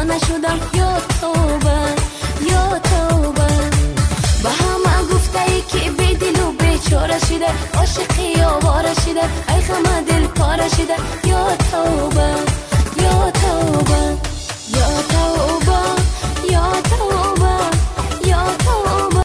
نشدم یا توبه یا توبه. به همه گفته ای که بی دل و بیچاره شده، عاشقی آواره شده، ای غم دل پاره شده یا توبه.